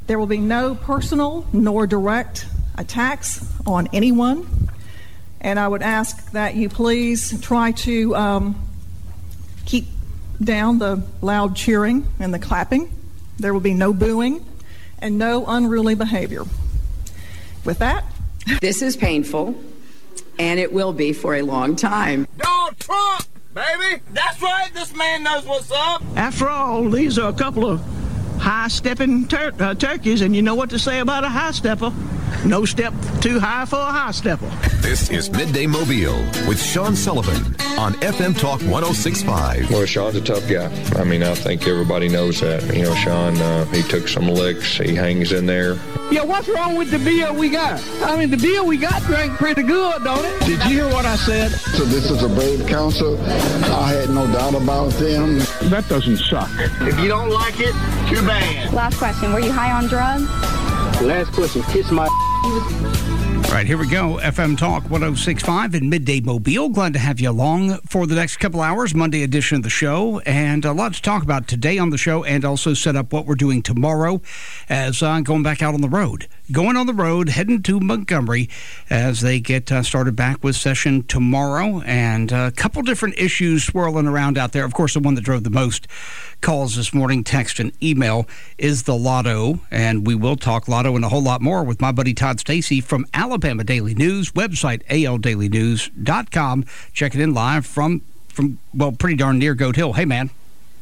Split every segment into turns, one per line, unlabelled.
There will be no personal nor direct attacks on anyone. And I would ask that you please try to keep down the loud cheering and the clapping. There will be no booing and no unruly behavior. With that,
this is painful, and it will be for a long time.
Donald Trump, baby! That's right, this man knows what's up.
After all, these are a couple of high-stepping turkeys, and you know what to say about a high-stepper. No step too high for a high-stepper.
This is Midday Mobile with Sean Sullivan on FM Talk 106.5.
Well, Sean's a tough guy. I mean, I think everybody knows that. You know, Sean, he took some licks. He hangs in there.
Yeah, what's wrong with the beer we got? I mean, the beer we got drank pretty good, don't it?
Did you hear what I said?
So this is a brave council. I had no doubt about them.
That doesn't suck.
If you don't like it, too bad.
Last question, were you high on drugs?
Last question, kiss my...
All right, here we go. FM Talk 106.5 in Midday Mobile. Glad to have you along for the next couple hours, Monday edition of the show. And a lot to talk about today on the show, and also set up what we're doing tomorrow as going back out on the road. Going on the road, heading to Montgomery as they get started back with session tomorrow. And a couple different issues swirling around out there. Of course, the one that drove the most calls this morning, text and email, is the lotto. And we will talk lotto and a whole lot more with my buddy Todd Stacy from Alabama Daily News, website aldailynews.com. Check it in live from well, pretty darn near Goat Hill. Hey, man.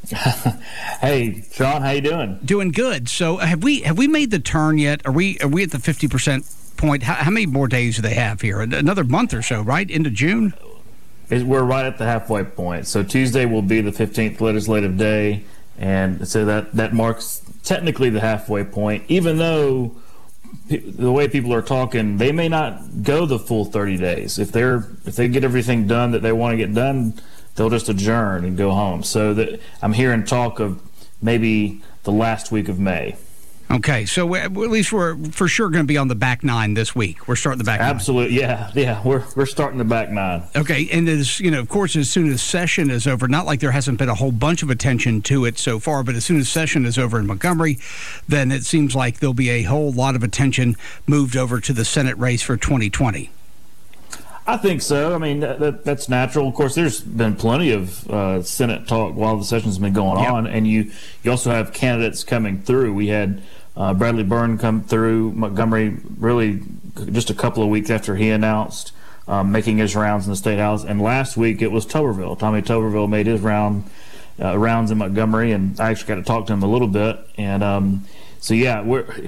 Hey, Sean, how you doing?
Doing good. So have we made the turn yet? Are we at the 50% point? How many more days do they have here? Another month or so, right? Into June?
We're right at the halfway point. So Tuesday will be the 15th legislative day, and so that marks technically the halfway point, even though the way people are talking, they may not go the full 30 days. If they get everything done that they want to get done, they'll just adjourn and go home. So I'm hearing talk of maybe the last week of May.
Okay, so at least we're for sure going to be on the back nine this week. We're starting the back nine.
Absolutely, yeah. We're starting the back nine.
Okay, and of course, as soon as session is over, not like there hasn't been a whole bunch of attention to it so far, but as soon as session is over in Montgomery, then it seems like there'll be a whole lot of attention moved over to the Senate race for 2020.
I think so. I mean, that's natural. Of course, there's been plenty of Senate talk while the session's been going on, and you also have candidates coming through. We had Bradley Byrne come through Montgomery really just a couple of weeks after he announced making his rounds in the State House, and last week it was Tuberville. Tommy Tuberville made his rounds in Montgomery, and I actually got to talk to him a little bit. And so yeah,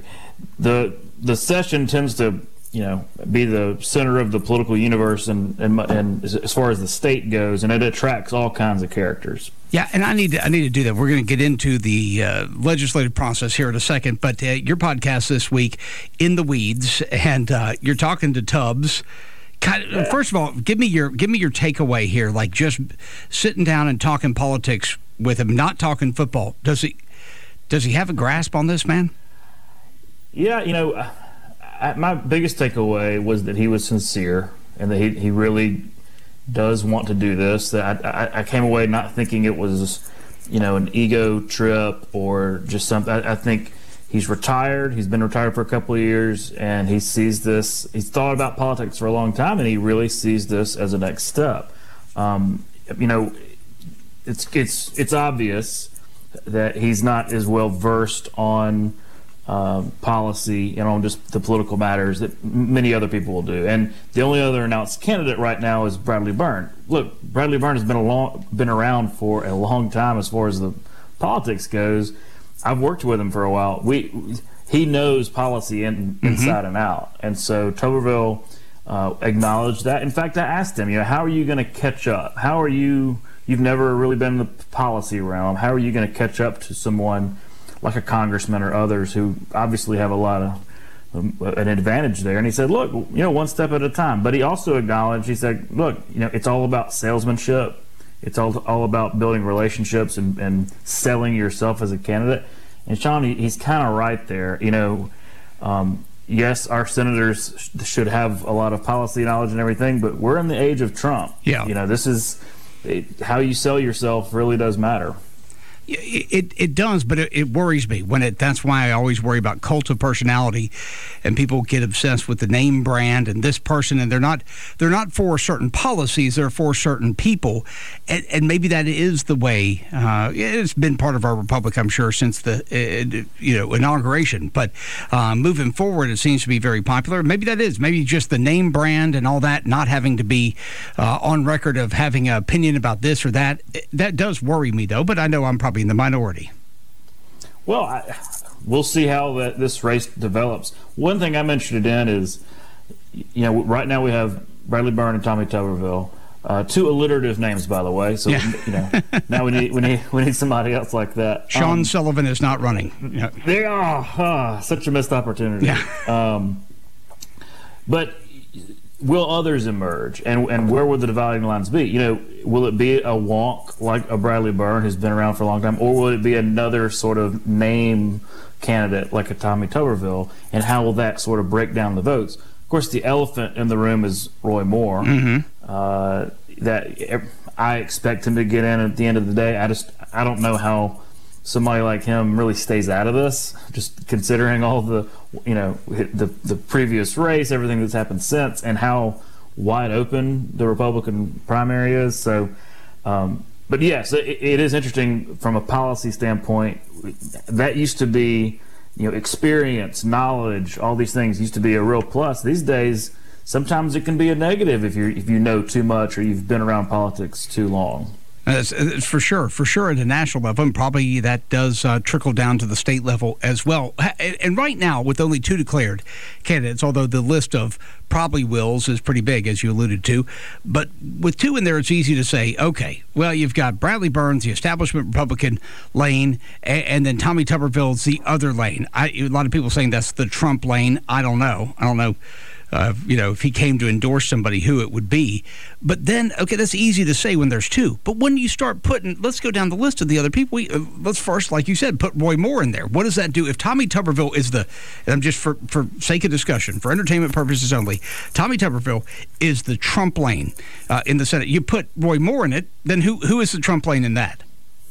the session tends to be the center of the political universe, and as far as the state goes, and it attracts all kinds of characters.
Yeah, and I need to do that. We're going to get into the legislative process here in a second, but your podcast this week, In the Weeds, and you're talking to Tubbs. First of all, give me your takeaway here, like just sitting down and talking politics with him, not talking football. Does he have a grasp on this, man?
Yeah, my biggest takeaway was that he was sincere and that he really does want to do this. That I came away not thinking it was, an ego trip or just something. I think he's retired. He's been retired for a couple of years, and he sees this. He's thought about politics for a long time, and he really sees this as a next step. It's obvious that he's not as well versed on policy and on just the political matters that many other people will do. And the only other announced candidate right now is Bradley Byrne. Look, Bradley Byrne has been around for a long time as far as the politics goes. I've worked with him for a while. He knows policy inside and out. And so Tuberville acknowledged that. In fact, I asked him, how are you going to catch up? You've never really been in the policy realm. How are you going to catch up to someone like a congressman or others who obviously have a lot of an advantage there? And he said, look, one step at a time. But he also acknowledged, he said, look, it's all about salesmanship. It's all about building relationships and selling yourself as a candidate. And Sean, he's kind of right there. Yes, our senators should have a lot of policy knowledge and everything, but we're in the age of Trump.
Yeah.
This is how you sell yourself really does matter.
It does, but it worries me when that's why I always worry about cult of personality, and people get obsessed with the name brand and this person, and they're not for certain policies, they're for certain people, and maybe that is the way. It's been part of our republic, I'm sure, since the inauguration. But moving forward, it seems to be very popular. Maybe that is just the name brand and all that, not having to be on record of having an opinion about this or that. That does worry me, though. But I know I'm probably in the minority.
Well, we'll see how this race develops. One thing I'm interested in is, right now we have Bradley Byrne and Tommy Tuberville, two alliterative names, by the way. So now we need somebody else like that.
Sean Sullivan is not running.
They are such a missed opportunity.
Yeah.
But will others emerge, and where will the dividing lines be? Will it be a wonk like a Bradley Byrne who's been around for a long time, or will it be another sort of name candidate like a Tommy Tuberville, and how will that sort of break down the votes? Of course, the elephant in the room is Roy Moore.
Mm-hmm.
That I expect him to get in at the end of the day. I don't know how somebody like him really stays out of this, just considering all the previous race, everything that's happened since, and how wide open the Republican primary is. So, but yes, it is interesting from a policy standpoint. That used to be, experience, knowledge, all these things used to be a real plus. These days, sometimes it can be a negative if you know too much or you've been around politics too long.
It's for sure at the national level, and probably that does trickle down to the state level as well. And right now, with only 2 declared candidates, although the list of probably wills is pretty big, as you alluded to, but with 2 in there, it's easy to say, okay, well, you've got Bradley Byrne, the establishment Republican lane, and then Tommy Tuberville's the other lane. A lot of people saying that's the Trump lane. I don't know. If he came to endorse somebody, who it would be. But then, okay, that's easy to say when there's 2. But when you start let's go down the list of the other people. Let's first, like you said, put Roy Moore in there. What does that do? If Tommy Tuberville is and I'm just for sake of discussion, for entertainment purposes only, Tommy Tuberville is the Trump lane in the Senate. You put Roy Moore in it, then who is the Trump lane in that?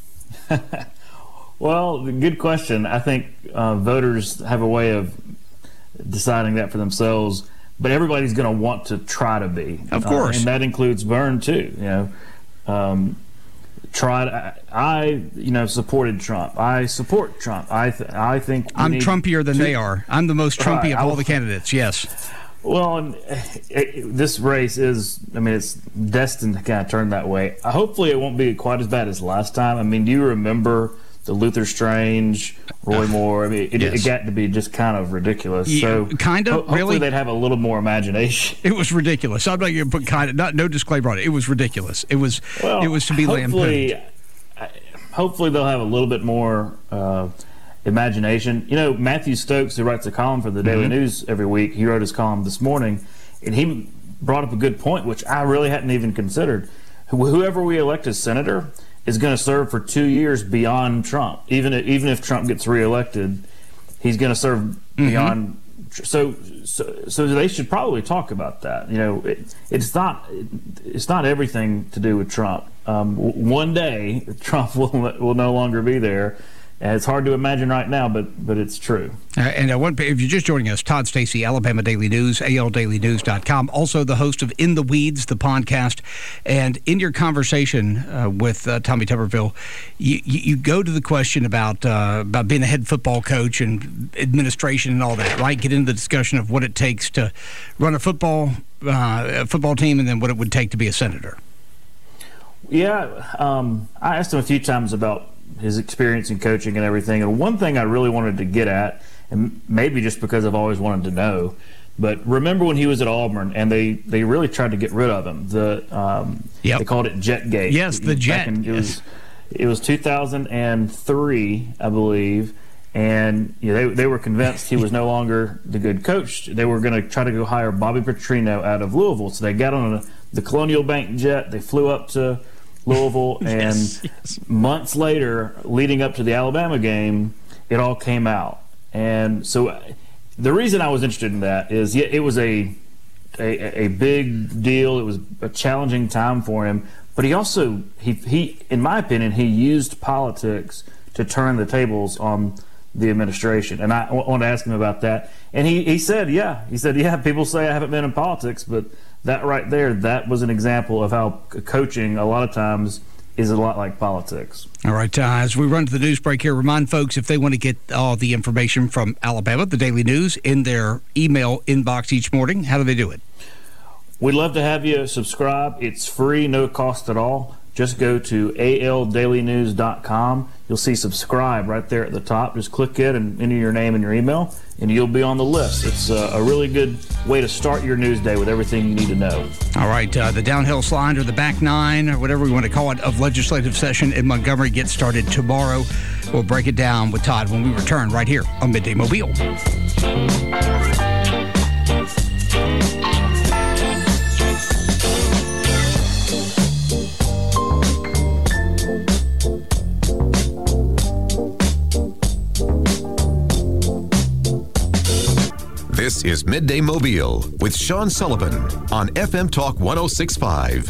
Well, good question. I think voters have a way of deciding that for themselves. But everybody's going to want to try to be,
of course,
and that includes Byrne too. I supported Trump. I support Trump. I think
I'm Trumpier than they are. I'm the most Trumpy of all the candidates. Yes.
Well, and this race is, it's destined to kind of turn that way. Hopefully, it won't be quite as bad as last time. Do you remember the Luther Strange, Roy Moore? It got to be just kind of ridiculous.
Yeah,
so
kind of.
Hopefully
really,
they'd have a little more imagination.
It was ridiculous. I'm not going to put no disclaimer on it. It was ridiculous. It was to be lampooned.
Hopefully they'll have a little bit more imagination. Matthew Stokes, who writes a column for the Daily News every week, he wrote his column this morning, and he brought up a good point, which I really hadn't even considered. Whoever we elect as senator is going to serve for 2 years beyond Trump. Even if Trump gets reelected, he's going to serve beyond. So they should probably talk about that. It's not everything to do with Trump. One day Trump will no longer be there. And it's hard to imagine right now, but it's true.
And if you're just joining us, Todd Stacey, Alabama Daily News, aldailynews.com, also the host of In the Weeds, the podcast. And in your conversation with Tommy Tuberville, you go to the question about being a head football coach and administration and all that, right? Get into the discussion of what it takes to run a football team, and then what it would take to be a senator.
Yeah, I asked him a few times about his experience in coaching and everything. And one thing I really wanted to get at, and maybe just because I've always wanted to know, but remember when he was at Auburn and they really tried to get rid of him. They called it Jetgate.
Yes, the Jet.
It was 2003, I believe. And they were convinced he was no longer the good coach. They were going to try to go hire Bobby Petrino out of Louisville. So they got on the Colonial Bank jet. They flew up to Louisville, and months later, leading up to the Alabama game, it all came out. And so the reason I was interested in that is it was a big deal. It was a challenging time for him, But he also, he in my opinion, he used politics to turn the tables on the administration. And I want to ask him about that. And he said, yeah, people say I haven't been in politics, but that right there, that was an example of how coaching a lot of times is a lot like politics.
All right, as we run to the news break here, remind folks if they want to get all the information from Alabama, the Daily News, in their email inbox each morning, how do they do it?
We'd love to have you subscribe. It's free, no cost at all. Just go to aldailynews.com. You'll see subscribe right there at the top. Just click it and enter your name and your email, and you'll be on the list. It's a really good way to start your news day with everything you need to know.
All right, the downhill slide or the back nine or whatever we want to call it of legislative session in Montgomery gets started tomorrow. We'll break it down with Todd when we return right here on Midday Mobile.
This is Midday Mobile with Sean Sullivan on FM Talk 106.5.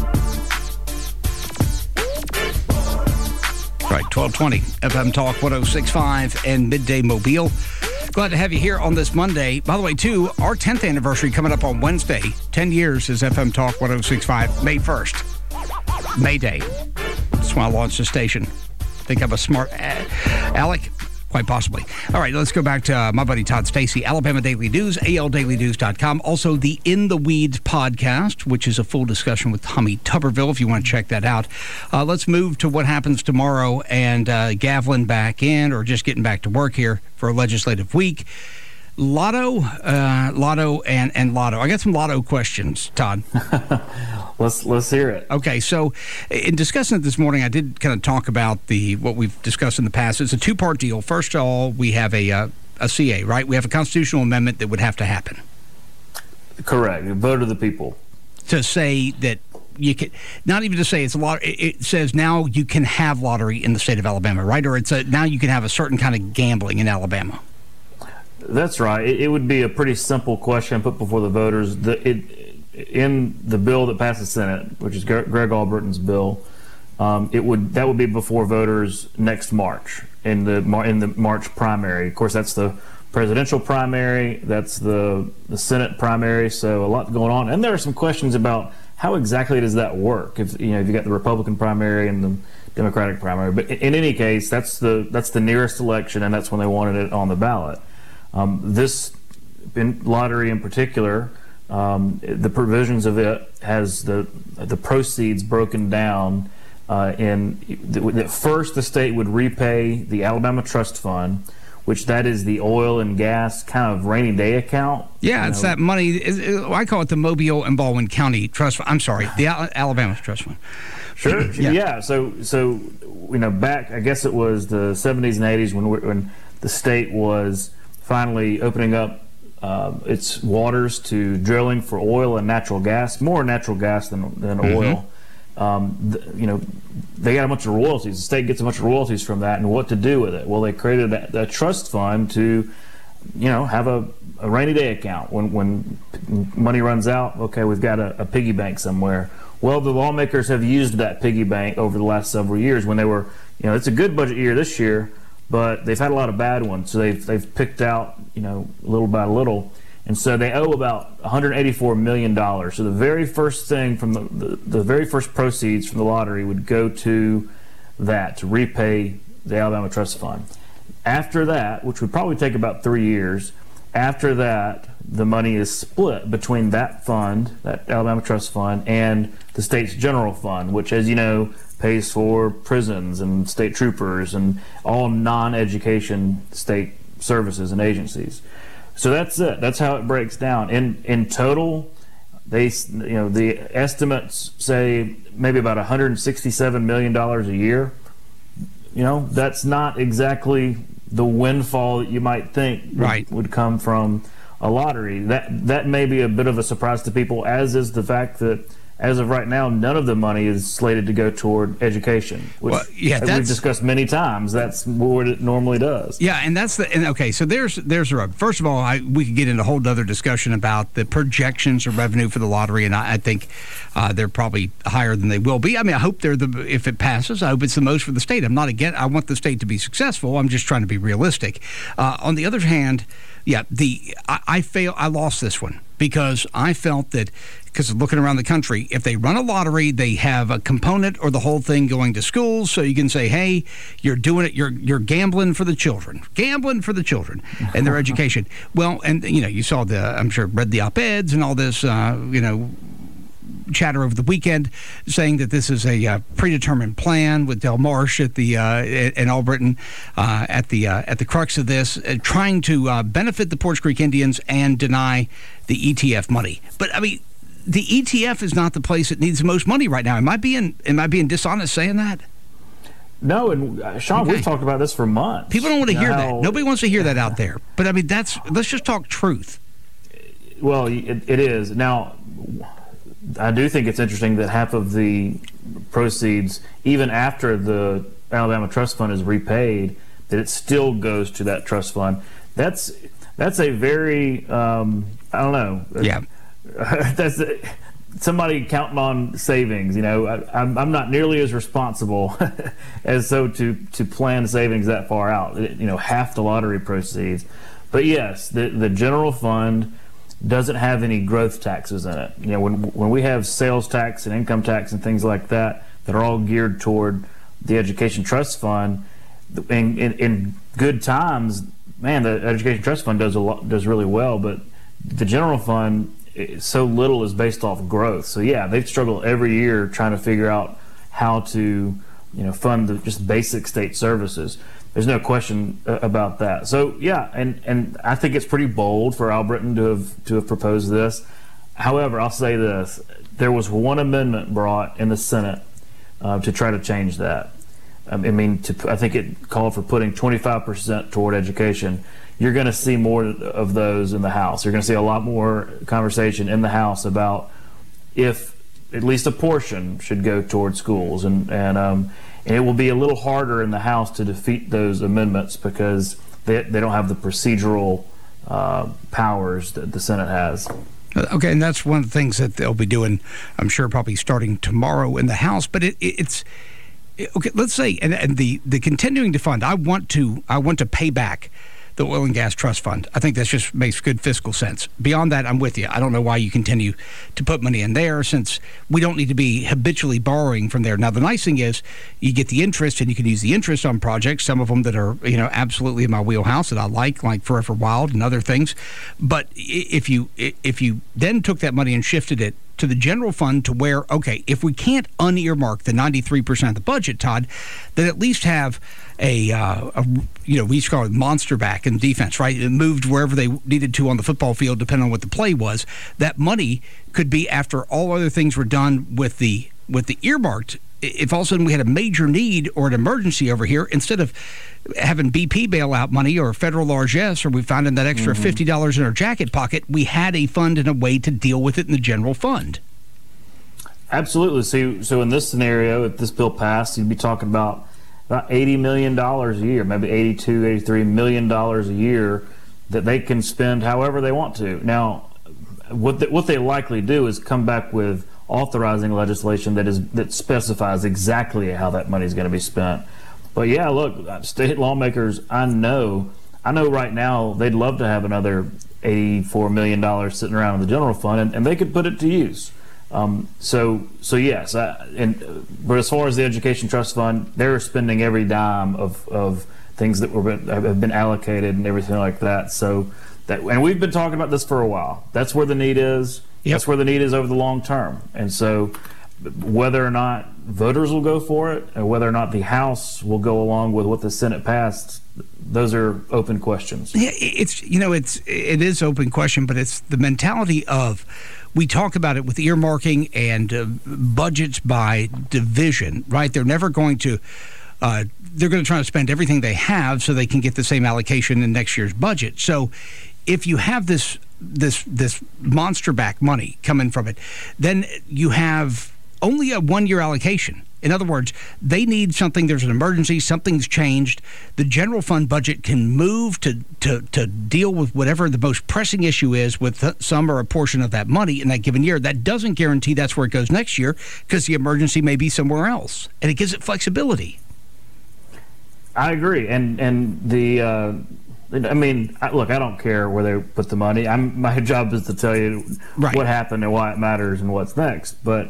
Right, 1220 FM Talk 106.5 and Midday Mobile. Glad to have you here on this Monday. By the way, too, our 10th anniversary coming up on Wednesday. 10 years is FM Talk 106.5, May 1st. May Day. That's when I launched the station. Think I'm a smart Alec? Quite possibly. All right, let's go back to my buddy Todd Stacy, Alabama Daily News, aldailynews.com. Also, the In the Weeds podcast, which is a full discussion with Tommy Tuberville, if you want to check that out. Let's move to what happens tomorrow and Gavlin back in or just getting back to work here for a legislative week. Lotto, and Lotto. I got some Lotto questions, Todd.
Let's hear it.
Okay, so in discussing it this morning, I did kind of talk about what we've discussed in the past. It's a two-part deal. First of all, we have a CA, right? We have a constitutional amendment that would have to happen.
Correct. Vote of the people.
To say that you can, not even to say it's a lottery, it says now you can have lottery in the state of Alabama, right? Or now you can have a certain kind of gambling in Alabama.
That's right. It would be a pretty simple question put before the voters. In the bill that passed the Senate, which is Greg Albritton's bill, that would be before voters next March in the March primary. Of course, that's the presidential primary. That's the Senate primary. So a lot going on, and there are some questions about how exactly does that work. If you got the Republican primary and the Democratic primary, but in any case, that's the nearest election, and that's when they wanted it on the ballot. This lottery in particular, the provisions of it has the proceeds broken down that first the state would repay the Alabama Trust Fund, which that is the oil and gas kind of rainy day account.
Yeah, it's that money. I call it the Mobile and Baldwin County Trust Fund. I'm sorry, the Alabama Trust Fund.
Sure. Yeah. So back, I guess it was the 70s and 80s when the state was finally opening up its waters to drilling for oil and natural gas, more natural gas than oil. They got a bunch of royalties. The state gets a bunch of royalties from that, and what to do with it? Well, they created a trust fund to, have a rainy day account. When money runs out, okay, we've got a piggy bank somewhere. Well, the lawmakers have used that piggy bank over the last several years when they were, it's a good budget year this year, but they've had a lot of bad ones. So they've picked out, little by little. And so they owe about $184 million. So the very first thing from the very first proceeds from the lottery would go to that, to repay the Alabama Trust Fund. After that, which would probably take about 3 years, after that, the money is split between that fund, that Alabama Trust Fund, and the state's general fund, which, as you know, pays for prisons and state troopers and all non-education state services and agencies. So that's it. That's how it breaks down. In total, the estimates say maybe about $167 million a year. That's not exactly the windfall that you might think would come from a lottery. That may be a bit of a surprise to people, as is the fact that as of right now, none of the money is slated to go toward education. Which, as we've discussed many times, that's what it normally does.
Yeah, and that's okay. So there's a rub. First of all, we could get into a whole other discussion about the projections of revenue for the lottery, and I think they're probably higher than they will be. I mean, I hope if it passes, I hope it's the most for the state. I'm not against. I want the state to be successful. I'm just trying to be realistic. On the other hand, yeah, I lost this one because I felt that, because looking around the country, if they run a lottery, they have a component or the whole thing going to schools, so you can say, hey, you're doing it, you're gambling for the children and their education. Well, and you saw I'm sure read the op-eds and all this, chatter over the weekend saying that this is a predetermined plan with Del Marsh at the and Albritton at the crux of this, trying to benefit the Porch Creek Indians and deny the ETF money. But I mean, the ETF is not the place that needs the most money right now. Am I being dishonest saying that?
No, and Sean, we've talked about this for months.
People don't want to hear that. Nobody wants to hear that out there. But I mean, let's just talk truth.
Well, it is. Now, I do think it's interesting that half of the proceeds, even after the Alabama Trust Fund is repaid, that it still goes to that trust fund. That's a very I don't know.
Yeah.
That's somebody counting on savings. I'm not nearly as responsible as to plan savings that far out. Half the lottery proceeds. But yes, the general fund doesn't have any growth taxes in it. When we have sales tax and income tax and things like that are all geared toward the Education Trust Fund, in good times, man, the Education Trust Fund does really well. But the general fund, so little is based off growth. So yeah, they've struggled every year trying to figure out how to fund just basic state services. There's no question about that. So yeah, and I think it's pretty bold for Albritton to have proposed this. However, I'll say this: there was one amendment brought in the Senate to try to change that. I think it called for putting 25% toward education. You're going to see more of those in the House. You're going to see a lot more conversation in the House about if at least a portion should go toward schools, and it will be a little harder in the House to defeat those amendments because they don't have the procedural powers that the Senate has.
Okay, and that's one of the things that they'll be doing, I'm sure, probably starting tomorrow in the House. But it's okay. Let's say, and the continuing to fund, I want to pay back the Oil and Gas Trust Fund. I think that just makes good fiscal sense. Beyond that, I'm with you. I don't know why you continue to put money in there, since we don't need to be habitually borrowing from there. Now, the nice thing is you get the interest, and you can use the interest on projects, some of them that are absolutely in my wheelhouse that I like Forever Wild and other things. But if you then took that money and shifted it to the general fund, to where, okay, if we can't unearmark the 93% of the budget, Todd, then at least have we used to call it monster back in defense, right? It moved wherever they needed to on the football field, depending on what the play was. That money could be, after all other things were done with the earmarked, if all of a sudden we had a major need or an emergency over here, instead of having BP bailout money or federal largesse, or we found in that extra $50 in our jacket pocket, we had a fund and a way to deal with it in the general fund.
Absolutely. So in this scenario, if this bill passed, you'd be talking about $80 million a year, maybe $83 million a year that they can spend however they want to. Now, what they likely do is come back with authorizing legislation that specifies exactly how that money is going to be spent. But yeah, look, state lawmakers, I know right now they'd love to have another $84 million sitting around in the general fund, and they could put it to use. So yes, but as far as the Education Trust Fund, they're spending every dime of things that have been allocated and everything like that. So and we've been talking about this for a while. That's where the need is. Yep. That's where the need is over the long term. And so whether or not voters will go for it, or whether or not the House will go along with what the Senate passed, those are open questions.
Yeah, it is open question, but it's the mentality of, we talk about it with earmarking and budgets by division, right? They're never going to they're going to try to spend everything they have so they can get the same allocation in next year's budget. So if you have this this monster back money coming from it, then you have only a 1-year allocation. In other words, they need something. There's an emergency. Something's changed. The general fund budget can move to deal with whatever the most pressing issue is with some or a portion of that money in that given year. That doesn't guarantee that's where it goes next year, because the emergency may be somewhere else, and it gives it flexibility.
I agree, and the. Look, I don't care where they put the money. My job is to tell you what happened and why it matters and what's next. But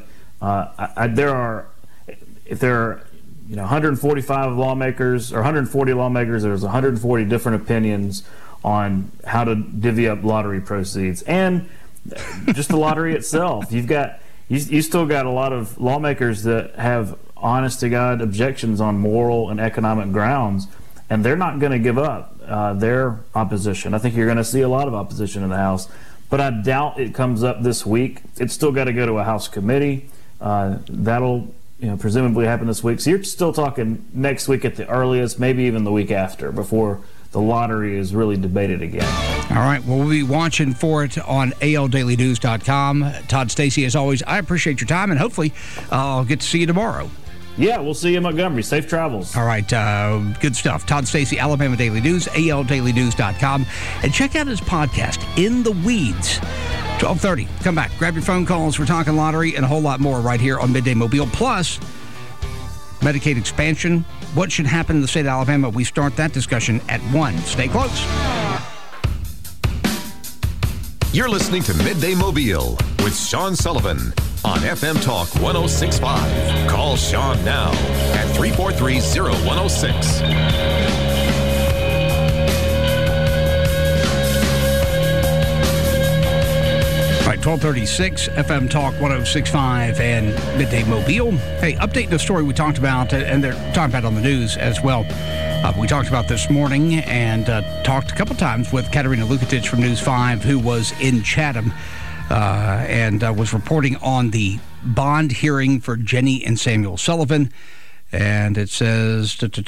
if there are 145 lawmakers or 140 lawmakers, there's 140 different opinions on how to divvy up lottery proceeds and just the lottery itself. You still got a lot of lawmakers that have honest to God objections on moral and economic grounds, and they're not going to give up their opposition. I think you're going to see a lot of opposition in the House, but I doubt it comes up this week. It's still got to go to a House committee. That'll presumably happen this week. So you're still talking next week at the earliest, maybe even the week after, before the lottery is really debated again.
All right. Well, we'll be watching for it on aldailynews.com. Todd Stacey, as always, I appreciate your time, and hopefully I'll get to see you tomorrow.
Yeah, we'll see you in Montgomery. Safe travels.
All right. Good stuff. Todd Stacey, Alabama Daily News, aldailynews.com. And check out his podcast, In the Weeds. 12:30. Come back. Grab your phone calls. We're talking lottery and a whole lot more right here on Midday Mobile. Plus, Medicaid expansion. What should happen in the state of Alabama? We start that discussion at 1. Stay close.
You're listening to Midday Mobile with Sean Sullivan on FM Talk 106.5. Call Sean now at 343-0106.
All right, 1236, FM Talk 106.5 and Midday Mobile. Hey, updating the story we talked about, and they're talking about on the news as well. We talked about this morning and talked a couple times with Katerina Lukatich from News 5, who was in Chatham and was reporting on the bond hearing for Jenny and Samuel Sullivan. And it says,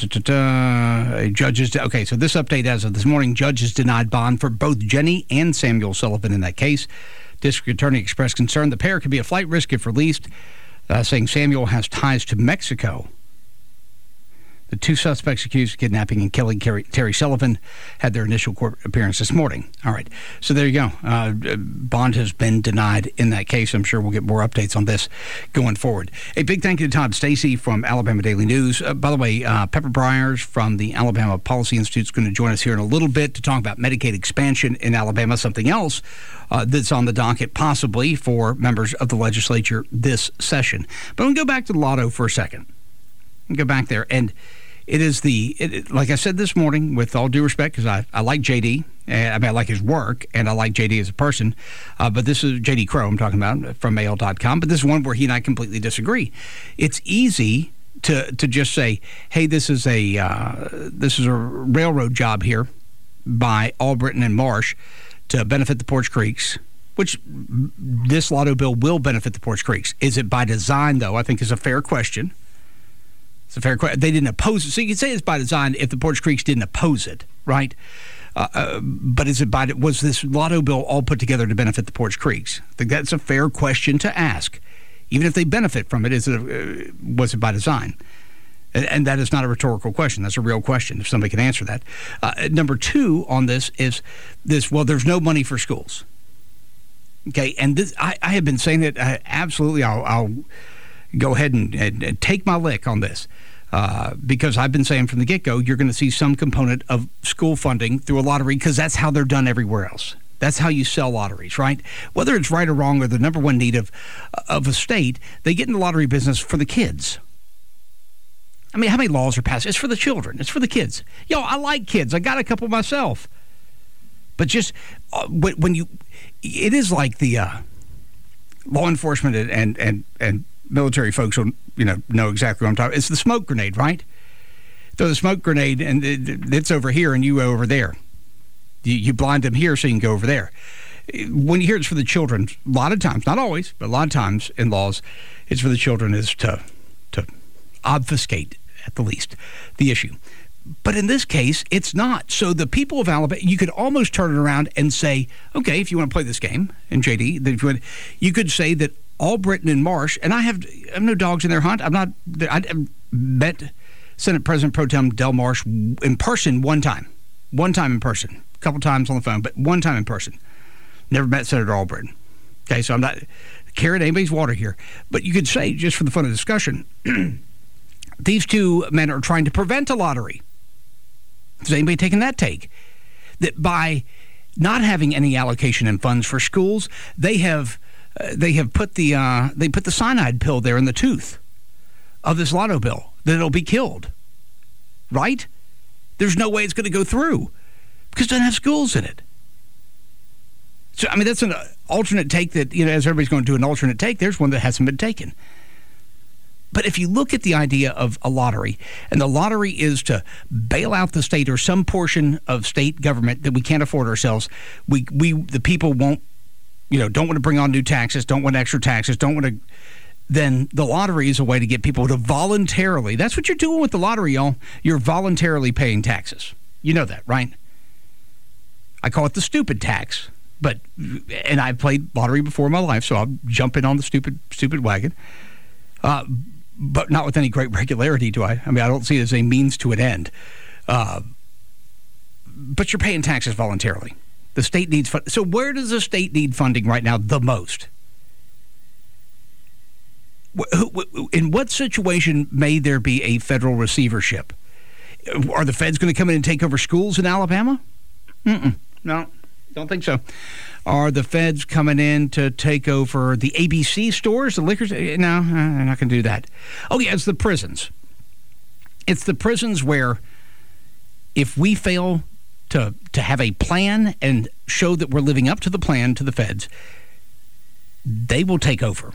judges. Okay, so this update as of this morning, judges denied bond for both Jenny and Samuel Sullivan in that case. District Attorney expressed concern the pair could be a flight risk if released, saying Samuel has ties to Mexico. The two suspects accused of kidnapping and killing Terry Sullivan had their initial court appearance this morning. All right, so there you go. Bond has been denied in that case. I'm sure we'll get more updates on this going forward. A big thank you to Todd Stacey from Alabama Daily News. By the way, Pepper Byers from the Alabama Policy Institute is going to join us here in a little bit to talk about Medicaid expansion in Alabama, something else that's on the docket possibly for members of the legislature this session. But I'm going to go back to the lotto for a second. Go back there, and it is like I said this morning, with all due respect, because I like JD, I like his work, and I like JD as a person, but this is JD Crowe I'm talking about from AL.com, but this is one where he and I completely disagree. It's easy to just say, hey, this is a railroad job here by Albritton and Marsh to benefit the Poarch Creeks, which this lotto bill will benefit the Poarch Creeks. Is it by design, though? I think is a fair question. It's a fair question. They didn't oppose it. So you could say it's by design if the Poarch Creeks didn't oppose it, right? But was this lotto bill all put together to benefit the Poarch Creeks? I think that's a fair question to ask. Even if they benefit from it, was it by design? And that is not a rhetorical question. That's a real question, if somebody can answer that. Number two on this is well, there's no money for schools. Okay, and this I have been saying that absolutely. I'll go ahead and take my lick on this because I've been saying from the get-go you're going to see some component of school funding through a lottery because that's how they're done everywhere else. That's how you sell lotteries, right? Whether it's right or wrong or the number one need of a state, they get in the lottery business for the kids. I mean, how many laws are passed? It's for the children. It's for the kids. Yo, I like kids. I got a couple myself. But just it is like the law enforcement and military folks will know exactly what I'm talking about. It's the smoke grenade, right? Throw the smoke grenade and it's over here and you go over there. You blind them here so you can go over there. When you hear it's for the children, a lot of times, not always, but a lot of times in laws, it's for the children is to obfuscate, at the least, the issue. But in this case, it's not. So the people of Alabama, you could almost turn it around and say, okay, if you want to play this game, and JD, you could say that Albritton and Marsh, and I have no dogs in their hunt. I met Senate President Pro Tem Del Marsh in person one time in person, a couple times on the phone, but one time in person. Never met Senator Albritton. Okay, so I'm not carrying anybody's water here. But you could say, just for the fun of discussion, these two men are trying to prevent a lottery. Has anybody taken that take? That by not having any allocation in funds for schools, they have put the cyanide pill there in the tooth of this lotto bill, that it'll be killed. Right? There's no way it's going to go through because it doesn't have schools in it. So, I mean, that's an alternate take that, as everybody's going to do an alternate take, there's one that hasn't been taken. But if you look at the idea of a lottery, and the lottery is to bail out the state or some portion of state government that we can't afford ourselves, the people don't want to bring on new taxes, don't want extra taxes, then the lottery is a way to get people to voluntarily, that's what you're doing with the lottery, y'all. You're voluntarily paying taxes. You know that, right? I call it the stupid tax. And I've played lottery before in my life, so I'll jump in on the stupid wagon. But not with any great regularity, do I? I mean, I don't see it as a means to an end. But you're paying taxes voluntarily. The state needs funding. So where does the state need funding right now the most? In what situation may there be a federal receivership? Are the feds going to come in and take over schools in Alabama? No, don't think so. Are the feds coming in to take over the ABC stores, the liquor? No, they're not going to do that. Oh, yeah, it's the prisons. It's the prisons where if we fail to have a plan and show that we're living up to the plan to the feds, they will take over.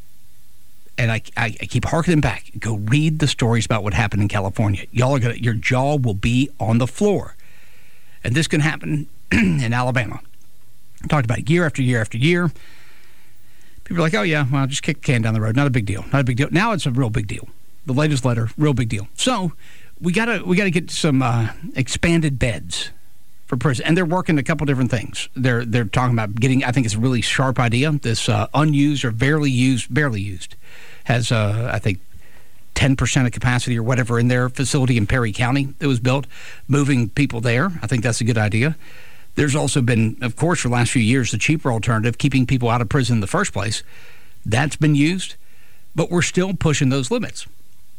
And I keep harkening back. Go read the stories about what happened in California. Your jaw will be on the floor. And this can happen in Alabama. I talked about it year after year after year. People are like, oh, yeah, well, just kick the can down the road. Not a big deal. Not a big deal. Now it's a real big deal. The latest letter, real big deal. So we gotta get some expanded beds for prison. And they're working a couple different things. They're talking about getting, I think it's a really sharp idea, this unused or barely used, has, I think, 10% of capacity or whatever in their facility in Perry County that was built, moving people there. I think that's a good idea. There's also been, of course, for the last few years, the cheaper alternative, keeping people out of prison in the first place. That's been used, but we're still pushing those limits.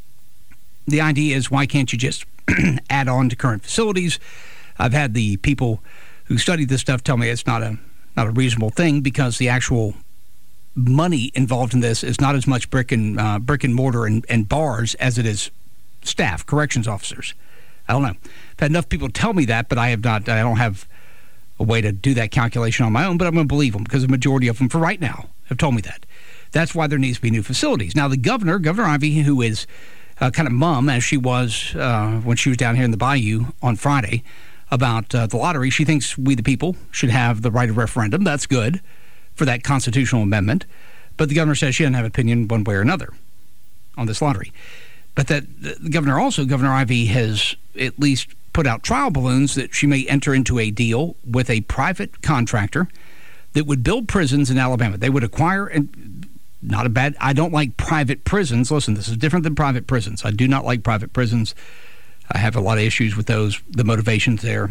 The idea is, why can't you just add on to current facilities? I've had the people who study this stuff tell me it's not a reasonable thing because the actual money involved in this is not as much brick and mortar and bars as it is staff, corrections officers. I don't know. I've had enough people tell me that, but I don't have a way to do that calculation on my own, but I'm going to believe them because the majority of them, for right now, have told me that. That's why there needs to be new facilities. Now, the Governor Ivey, who is kind of mum, as she was when she was down here in the Bayou on Friday, about the lottery, she thinks we, the people, should have the right of referendum. That's good for that constitutional amendment. But the governor says she doesn't have an opinion one way or another on this lottery. But that the Governor Ivey, has at least put out trial balloons that she may enter into a deal with a private contractor that would build prisons in Alabama. They would acquire, and I don't like private prisons. Listen, this is different than private prisons. I do not like private prisons. I have a lot of issues with those, the motivations there.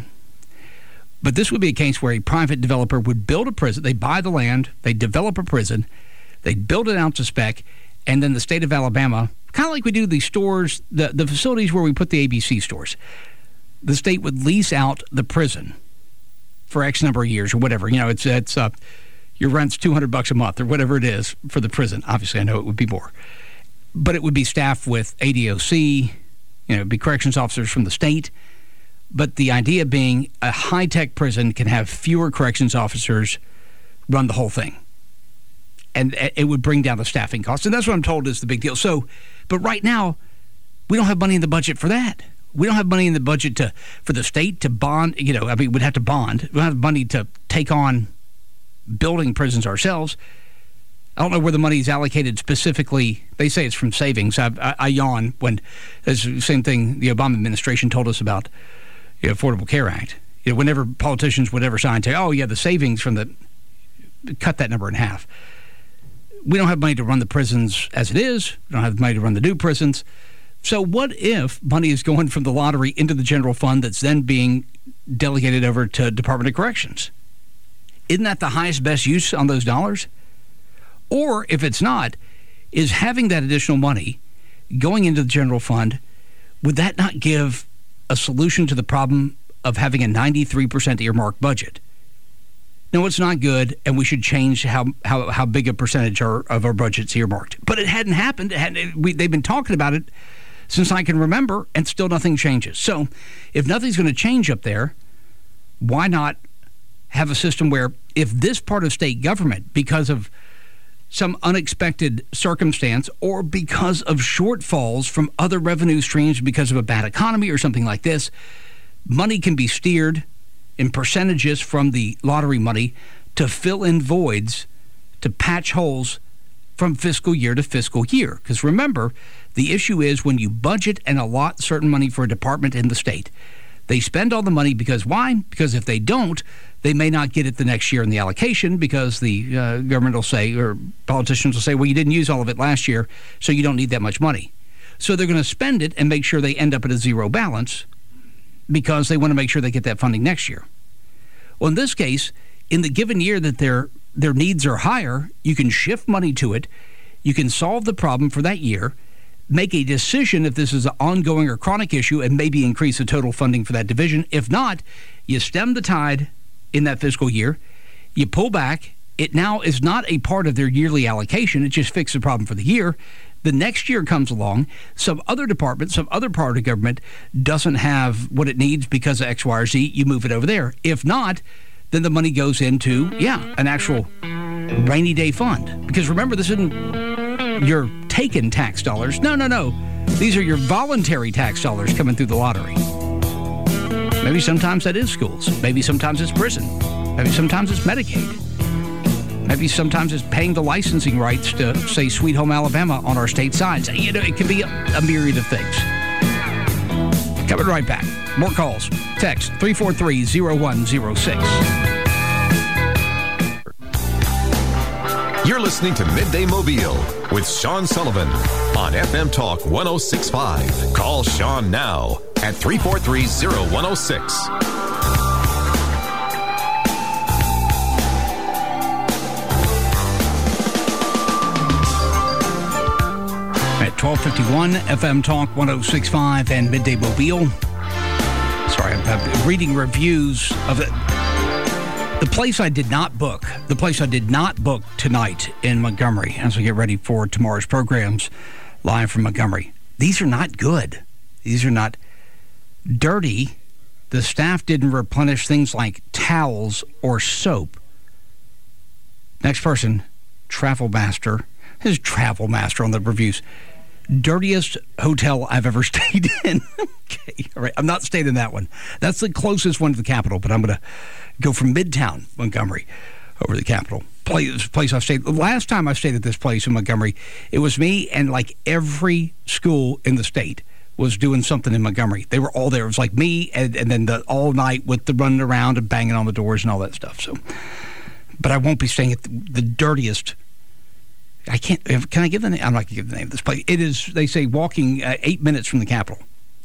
But this would be a case where a private developer would build a prison. They buy the land, they develop a prison, they build it out to spec, and then the state of Alabama, kind of like we do these stores, the facilities where we put the ABC stores, the state would lease out the prison for X number of years or whatever. It's your rent's $200 a month or whatever it is for the prison. Obviously, I know it would be more. But it would be staffed with ADOC, it'd be corrections officers from the state. But the idea being a high-tech prison can have fewer corrections officers run the whole thing. And it would bring down the staffing costs. And that's what I'm told is the big deal. So, but right now, we don't have money in the budget for that. We don't have money in the budget for the state to bond. We'd have to bond. We don't have money to take on building prisons ourselves. I don't know where the money is allocated specifically. They say it's from savings. I yawn when it's the same thing the Obama administration told us about the Affordable Care Act. Whenever politicians would ever sign, say, oh, yeah, the savings from the cut that number in half. We don't have money to run the prisons as it is. We don't have money to run the new prisons. So what if money is going from the lottery into the general fund that's then being delegated over to Department of Corrections? Isn't that the highest, best use on those dollars? Or if it's not, is having that additional money going into the general fund, would that not give a solution to the problem of having a 93% earmarked budget? No, it's not good, and we should change how big a percentage of our budget's earmarked. But it hadn't happened. They've been talking about it since I can remember, and still nothing changes. So if nothing's going to change up there, why not have a system where if this part of state government, because of some unexpected circumstance or because of shortfalls from other revenue streams because of a bad economy or something like this, money can be steered in percentages from the lottery money to fill in voids, to patch holes from fiscal year to fiscal year. Because remember, the issue is when you budget and allot certain money for a department in the state, they spend all the money because why? Because if they don't, they may not get it the next year in the allocation because the government will say, or politicians will say, well, you didn't use all of it last year, so you don't need that much money. So they're going to spend it and make sure they end up at a zero balance because they want to make sure they get that funding next year. Well, in this case, in the given year that their needs are higher, you can shift money to it. You can solve the problem for that year, make a decision if this is an ongoing or chronic issue, and maybe increase the total funding for that division. If not, you stem the tide in that fiscal year, you pull back. It now is not a part of their yearly allocation. It just fixes the problem for the year. The next year comes along, some other department, some other part of government doesn't have what it needs because of X, Y, or Z. You move it over there. If not, then the money goes into, an actual rainy day fund. Because remember, this isn't your taken tax dollars. No. These are your voluntary tax dollars coming through the lottery. Maybe sometimes that is schools. Maybe sometimes it's prison. Maybe sometimes it's Medicaid. Maybe sometimes it's paying the licensing rights to, say, Sweet Home Alabama on our state sides. It can be a myriad of things. Coming right back. More calls. Text 343-0106.
You're listening to Midday Mobile with Sean Sullivan on FM Talk 106.5. Call Sean now at 343-0106.
At 12:51, FM Talk 106.5 and Midday Mobile. Sorry, I'm reading reviews of it. The place I did not book tonight in Montgomery as we get ready for tomorrow's programs live from Montgomery. These are not good. These are not dirty. The staff didn't replenish things like towels or soap. Next person, Travel Master. His Travel Master on the reviews. Dirtiest hotel I've ever stayed in. Okay, all right. I'm not staying in that one. That's the closest one to the Capitol, but I'm going to go from Midtown, Montgomery, over to the Capitol. Place I've stayed. The last time I stayed at this place in Montgomery, it was me and like every school in the state was doing something in Montgomery. They were all there. It was like me and then all night with the running around and banging on the doors and all that stuff. So, but I won't be staying at the dirtiest. I can't. Can I give the name? I'm not going to give the name of this place. It is, they say, walking 8 minutes from the Capitol.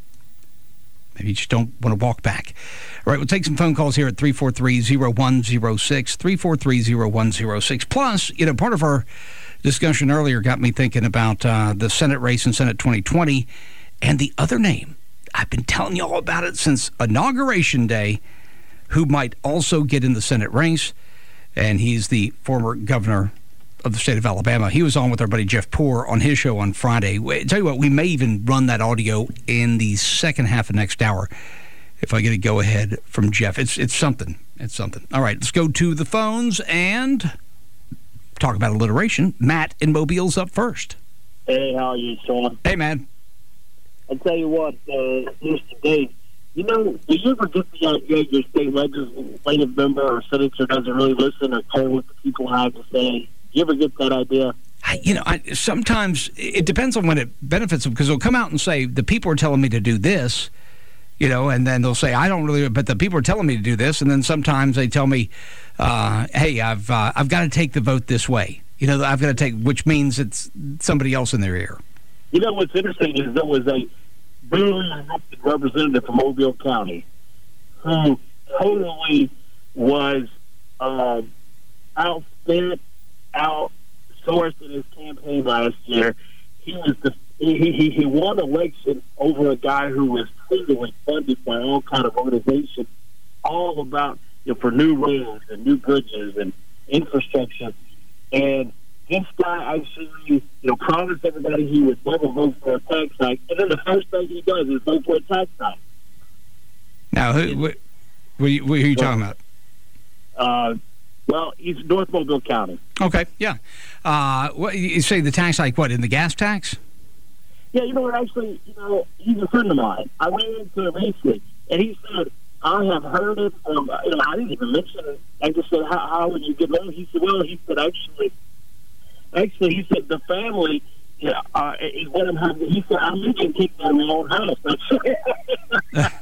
Maybe you just don't want to walk back. All right, we'll take some phone calls here at 343-0106, 343-0106. Plus, part of our discussion earlier got me thinking about the Senate race in Senate 2020 and the other name. I've been telling you all about it since Inauguration Day, who might also get in the Senate race, and he's the former governor of the state of Alabama. He was on with our buddy Jeff Poore on his show on Friday. Tell you what, we may even run that audio in the second half of next hour if I get a go-ahead from Jeff. It's something. It's something. All right, let's go to the phones and talk about alliteration. Matt in Mobile's up first.
Hey, how are you, Sean?
Hey, man.
I'll tell you what, here's today. Do you ever get the idea your state legislative member or senator doesn't really listen or care what the people have to say? You ever get that idea?
Sometimes it depends on when it benefits them, because they'll come out and say, the people are telling me to do this, and then they'll say, I don't really, but the people are telling me to do this. And then sometimes they tell me, hey, I've got to take the vote this way. I've got to take, which means it's somebody else in their ear.
What's interesting is there was a duly elected representative from Mobile County who totally was outspent, outsourced in his campaign last year. He was he won election over a guy who was clearly funded by all kind of organizations, all about for new roads and new bridges and infrastructure. And this guy actually, promised everybody he would never vote for a tax hike, and then the first thing he does is vote for a tax hike.
Now, what are you talking about?
Well, he's North Mobile County.
Okay, yeah. What you say, the tax hike? What, in the gas tax?
Yeah, actually, he's a friend of mine. I ran into him recently, and he said, I have heard it from, I didn't even mention it. I just said, how would you get along? He said, well, actually, he said, the family, is what I'm having. He said, I'm even kicking out of my own house.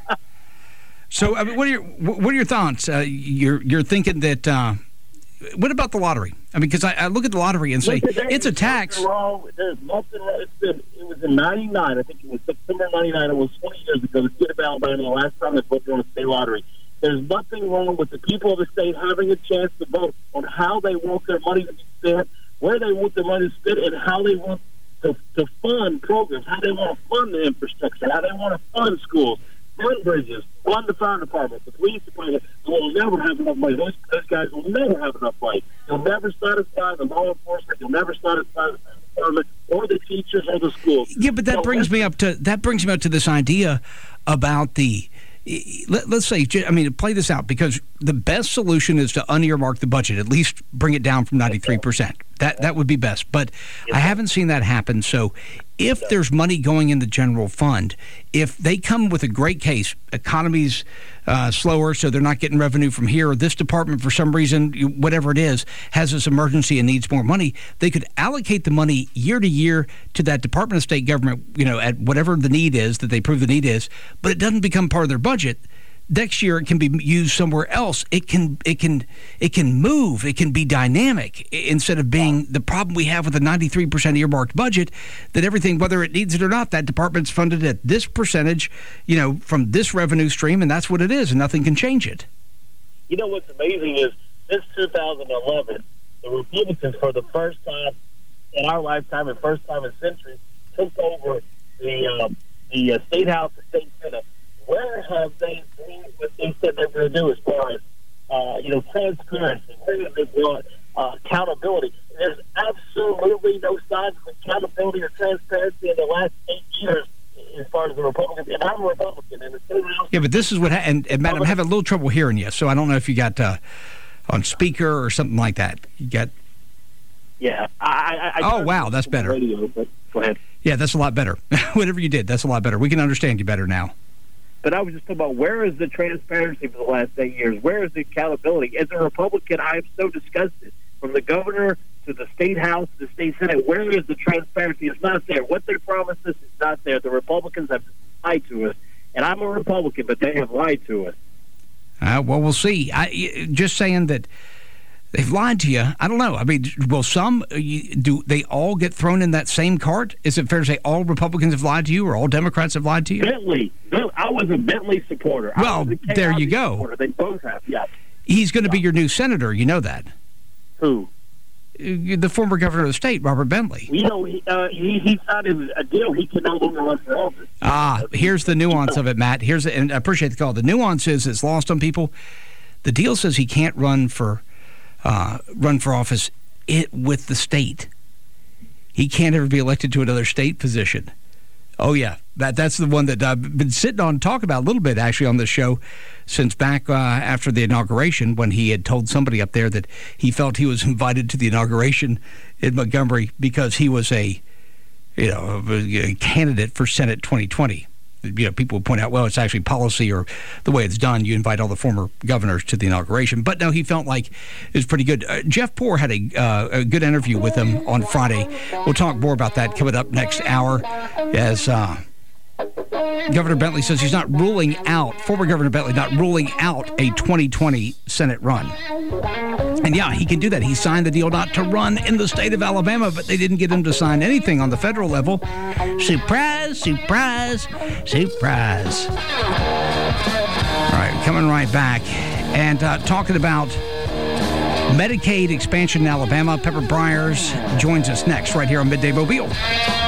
So, what are your thoughts? You're thinking that, what about the lottery? Because I look at the lottery and say, it's a tax.
There's nothing wrong. It was in 99. I think it was September 99. It was 20 years ago. The state of Alabama, the last time they voted on the state lottery. There's nothing wrong with the people of the state having a chance to vote on how they want their money to be spent, where they want their money spent, and how they want to fund programs, how they want to fund the infrastructure, how they want to fund schools, fund bridges, fund the fire department, the police department. Will never have enough money. Those guys will never have enough money. You'll never satisfy the law enforcement. You'll never satisfy the fire department or the teachers or the schools.
Yeah, but that brings me up to this idea about the. Let's say, play this out, because the best solution is to unearmark the budget, at least bring it down from 93%. That would be best. But I haven't seen that happen. So if there's money going in the general fund, if they come with a great case, economy's slower, so they're not getting revenue from here, or this department, for some reason, whatever it is, has this emergency and needs more money, they could allocate the money year to year to that Department of State government, at whatever the need is that they prove the need is, but it doesn't become part of their budget. Next year, it can be used somewhere else. It can move. It can be dynamic, instead of being the problem we have with a 93% earmarked budget, that everything, whether it needs it or not, that department's funded at this percentage, from this revenue stream, and that's what it is, and nothing can change it.
What's amazing is, since 2011, the Republicans, for the first time in our lifetime and first time in centuries, took over the State House, the State Senate. Where have they done what they said they were going to do as far as, transparency? Where have they brought accountability? There's absolutely no signs of accountability or transparency in the last 8 years as far as the Republicans. And I'm a Republican. And
yeah, but this is what and Matt, I'm having a little trouble hearing you, so I don't know if you got on speaker or something like that. You got...
Yeah.
Oh, wow, that's better.
Radio, but go ahead.
Yeah, that's a lot better. Whatever you did, that's a lot better. We can understand you better now.
But I was just talking about, where is the transparency for the last 8 years? Where is the accountability? As a Republican, I am so disgusted. From the governor to the State House to the State Senate, where is the transparency? It's not there. What they promised us is not there. The Republicans have lied to us. And I'm a Republican, but they have lied to us.
Well, we'll see. Just saying that they've lied to you. I don't know. Will some, do they all get thrown in that same cart? Is it fair to say all Republicans have lied to you, or all Democrats have lied to you?
Bentley. I was a Bentley supporter.
Well, there you go.
Supporter. They both have, yeah.
He's going to be your new senator. You know that.
Who?
The former governor of the state, Robert Bentley.
He signed a deal. He can no longer run for office.
Here's the nuance of it, Matt. And I appreciate the call. The nuance is, it's lost on people. The deal says he can't run for office with the state. He can't ever be elected to another state position. Oh, yeah. That's the one that I've been sitting on talking about a little bit, actually, on this show since back after the inauguration, when he had told somebody up there that he felt he was invited to the inauguration in Montgomery because he was a candidate for Senate 2020. people would point out, well, it's actually policy or the way it's done. You invite all the former governors to the inauguration. But no, he felt like it was pretty good. Jeff Poore had a good interview with him on Friday. We'll talk more about that coming up next hour as Governor Bentley says he's not ruling out, former Governor Bentley not ruling out a 2020 Senate run. And yeah, he can do that. He signed the deal not to run in the state of Alabama, but they didn't get him to sign anything on the federal level. Surprise, surprise, surprise. All right, coming right back and talking about Medicaid expansion in Alabama. Pepper Byers joins us next right here on Midday Mobile.